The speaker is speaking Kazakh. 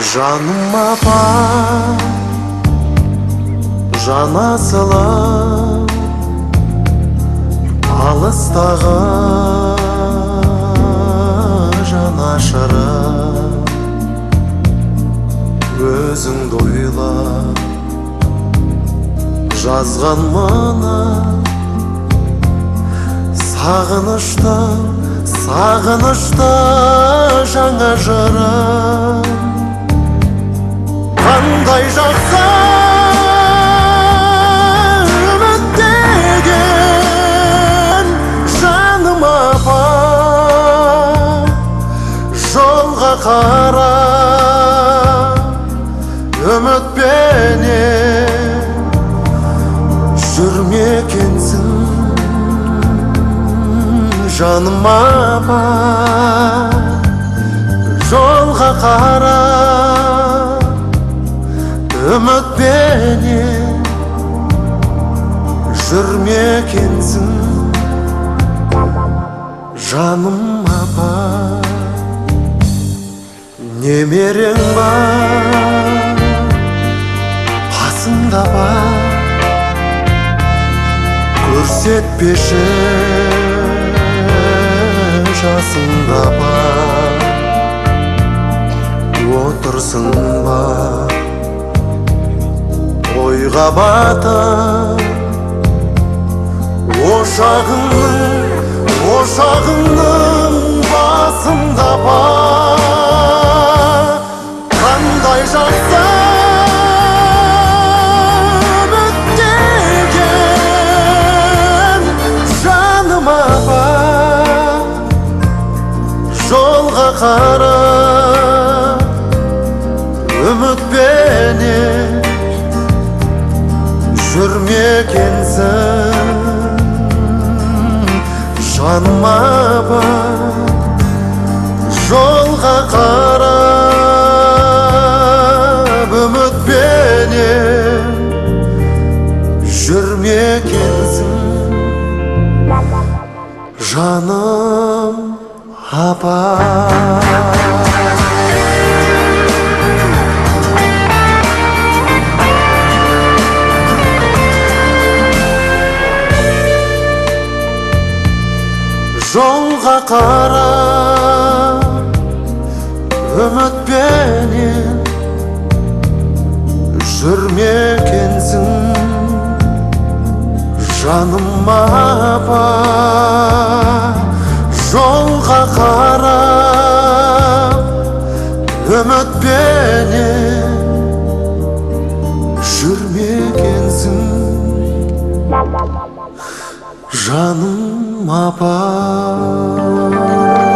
Жаным апа, жанасылым алыстағы жанашырым, өзіңді ойлап жазған мына сағынышты жаңа жырым. Қандай жақсы үміттеген жаным апа, жолға қара үмітпенен жүрмекенсің жаным апа, жолға қара үмітпенен жүрмекенсің жаным апа. Немерең бар, қасымда бар, көрсетпеші жасыңда бар, отырсың ба ойға батып, ошағыңның басында бар. Қандай жақсы үміттеген жаным апа, жолға қара үмітпенен жүрмекенсің жаным апа, жолға қарап үмітпенен жүрмекенсің жаным апа. Жолға қара үмітпенен жүрмекенсің жаным апа, жолға қара үмітпенен жүрмекенсің жаным апа.